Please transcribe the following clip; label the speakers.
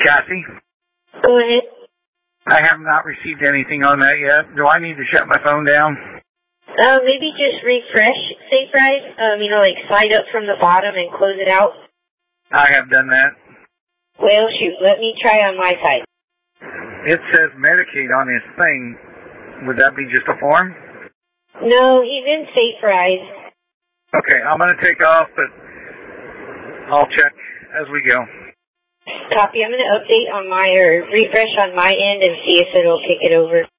Speaker 1: Kathy?
Speaker 2: Go ahead.
Speaker 1: I have not received anything on that yet. Do I need to shut my phone down?
Speaker 2: Maybe just refresh SafeRide. Like slide up from the bottom and close it out.
Speaker 1: I have done that.
Speaker 2: Well, shoot, let me try on my side.
Speaker 1: It says Medicaid on his thing. Would that be just a form?
Speaker 2: No, he's in SafeRide.
Speaker 1: Okay, I'm going to take off, but I'll check as we go.
Speaker 2: Copy. I'm going to update on refresh on my end and see if it'll kick it over.